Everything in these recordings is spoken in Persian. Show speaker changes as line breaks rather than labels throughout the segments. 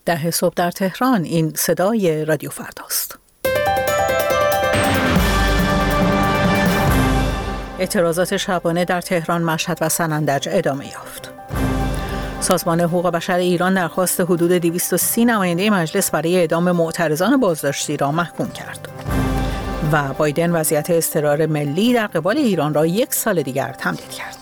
10 صبح در تهران. این صدای رادیو فرداست. اعتراضات شبانه در تهران، مشهد و سنندج ادامه یافت. سازمان حقوق بشر ایران درخواست حدود 230 نماینده مجلس برای اعدام معترضان بازداشتی را محکوم کرد. و بایدن وضعیت اضطرار ملی در قبال ایران را 1 سال دیگر تمدید کرد.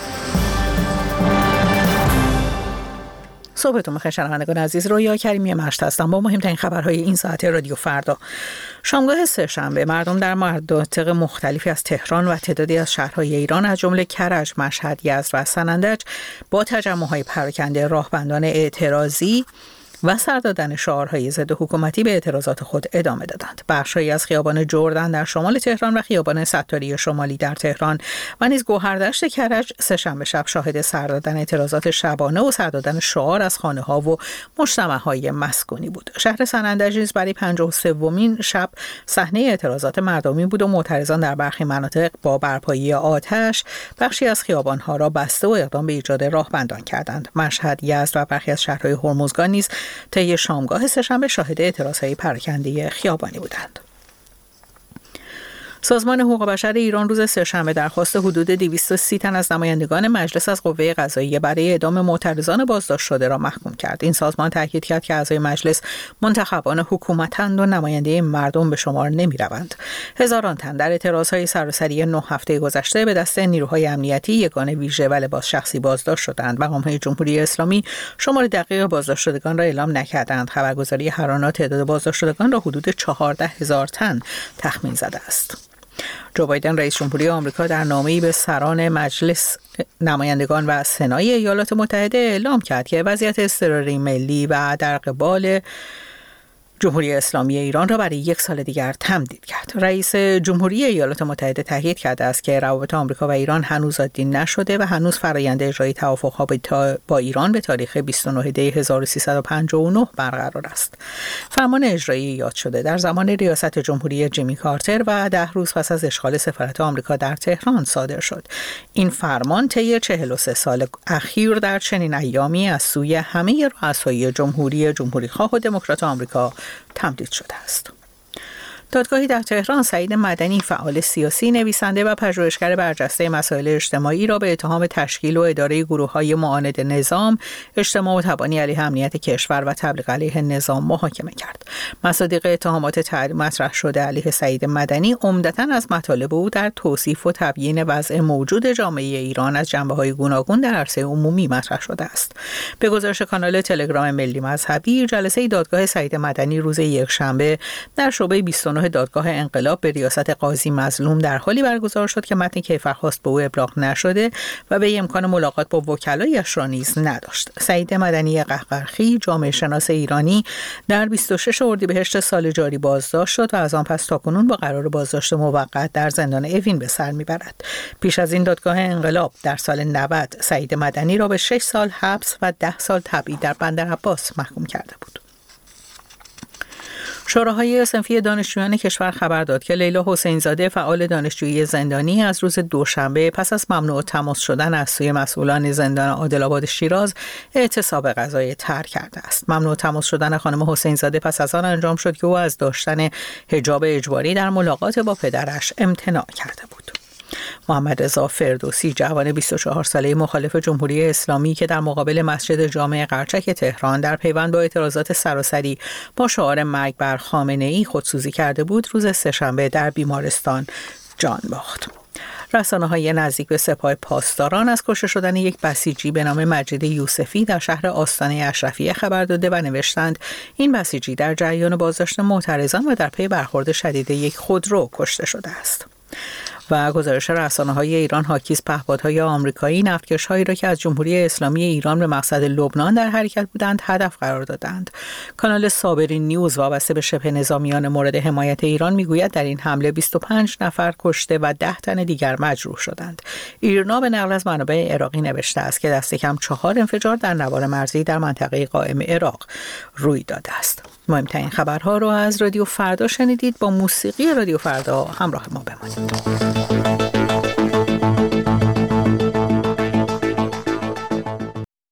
صبحتون بخیر شنوندگان عزیز، رویا کریمی مشت هستم با مهمترین خبرهای این ساعت رادیو فردا. شامگاه سه‌شنبه مردم در مناطق مختلفی از تهران و تعدادی از شهرهای ایران از جمله کرج، مشهد، یزد و سنندج با تجمع‌های پراکنده راهبندان اعتراضی و سر دادن شعارهای ضد حکومتی به اعتراضات خود ادامه دادند. بخش‌هایی از خیابان جردن در شمال تهران و خیابان ستاری شمالی در تهران و نیز گوهردشت کرج سه‌شنبه شب شاهد سر دادن اعتراضات شبانه و سر دادن شعار از خانه‌ها و مجتمع‌های مسکونی بود. شهر سنندج نیز برای 53مین شب صحنه اعتراضات مردمی بود و معترضان در برخی مناطق با برپایی آتش بخشی از خیابان‌ها را بسته و اقدام به ایجاد راهبندان کردند. مشهد، یزد و برخی از شهرهای هرمزگان نیز طی شامگاه سه‌شنبه شاهد اعتراضهای پراکنده خیابانی بودند. سازمان حقوق بشر ایران روز سه‌شنبه درخواست حدود 230 تن از نمایندگان مجلس از قوه قضاییه برای اعدام معترضان بازداشت شده را محکوم کرد. این سازمان تاکید کرد که اعضای مجلس منتخبان حکومتند و نماینده مردم به شمار نمی‌روند. هزاران تن در اعتراضهای سراسری 9 هفته گذشته به دست نیروهای امنیتی، یگان ویژه و لباس شخصی بازداشت شدند. مقام‌های جمهوری اسلامی شمار دقیق بازداشت شدگان را اعلام نکردند. خبرگزاری هرانا تعداد بازداشت شدگان را حدود 14,000 تن تخمین زده است. جو بایدن رئیس جمهوری آمریکا در نامه‌ای به سران مجلس نمایندگان و سنای ایالات متحده اعلام کرد که وضعیت اضطراری ملی و در قبال جمهوری اسلامی ایران را برای 1 سال دیگر تمدید کرد. رئیس جمهوری ایالات متحده تاکید کرده است که روابط آمریکا و ایران هنوز عادی نشده و هنوز فرآیند اجرای توافق‌ها با ایران به تاریخ 29 دی 1359 برقرار است. فرمان اجرایی یاد شده در زمان ریاست جمهوری جیمی کارتر و 10 روز پس از اشغال سفارت آمریکا در تهران صادر شد. این فرمان طی 43 سال اخیر در چنین ایامی از سوی همه رؤسای جمهوری‌خواه و دموکرات آمریکا تمدید شده است. دادگاهی در تهران سعید مدنی، فعال سیاسی، نویسنده و پژوهشگر برجسته مسائل اجتماعی را به اتهام تشکیل و اداره گروه‌های معاند نظام، اجتماع و تبانی علیه امنیت کشور و تبلیغ علیه نظام محاکمه کرد. مصادیق اتهامات مطرح شده علیه سعید مدنی عمدتاً از مطالب او در توصیف و تبیین وضع موجود جامعه ایران از جنبه‌های گوناگون در عرصه عمومی مطرح شده است. به گزارش کانال تلگرام ملی مذهبی، جلسه دادگاه سعید مدنی روز یکشنبه در شعبه 29 دادگاه انقلاب به ریاست قاضی مظلوم در حالی برگزار شد که متن کیفرخواست به او ابلاغ نشده و به امکان ملاقات با وکلایش را نیز نداشت. سعید مدنی قهقرخی، جامعه شناس ایرانی، در 26 اردیبهشت سال جاری بازداشت شد و از آن پس تاکنون با قرار بازداشت موقت در زندان اوین به سر میبرد. پیش از این دادگاه انقلاب در سال 90 سعید مدنی را به 6 سال حبس و 10 سال تبعید در بندرعباس محکوم کرده بود. شوراهای صنفی دانشجویان کشور خبر داد که لیلا حسین زاده، فعال دانشجویی زندانی، از روز دوشنبه پس از ممنوع تماس شدن از سوی مسئولان زندان عادل‌آباد شیراز اعتصاب غذایی ترک کرده است. ممنوع تماس شدن خانم حسین زاده پس از آن انجام شد که او از داشتن حجاب اجباری در ملاقات با پدرش امتناع کرده بود. محمد رضا فردوسی، جوان 24 ساله مخالف جمهوری اسلامی که در مقابل مسجد جامع قرچک تهران در پیوند با اعتراضات سراسری با شعار مرگ بر خامنه‌ای خودسوزی کرده بود، روز سه‌شنبه در بیمارستان جان باخت. رسانه‌های نزدیک به سپاه پاسداران از کشته شدن یک بسیجی به نام مجید یوسفی در شهر آستانه اشرفیه خبر داده و نوشتند این بسیجی در جریان بازداشت معترضان و در پی برخورد شدید یک خودرو کشته شده است. و گزارش رسانه‌های ایران حاکی از پهپادهای آمریکایی نفتکش‌هایی را که از جمهوری اسلامی ایران به مقصد لبنان در حرکت بودند هدف قرار دادند. کانال صابرین نیوز وابسته به شبه نظامیان مورد حمایت ایران میگوید در این حمله 25 نفر کشته و 10 تن دیگر مجروح شدند. ایرنا به نقل از منابع عراقی نوشته است که دست کم 4 انفجار در نوار مرزی در منطقه قائم عراق روی داده است. مهمترین خبرها رو از رادیو فردا شنیدید. با موسیقی رادیو فردا همراه ما بمانید.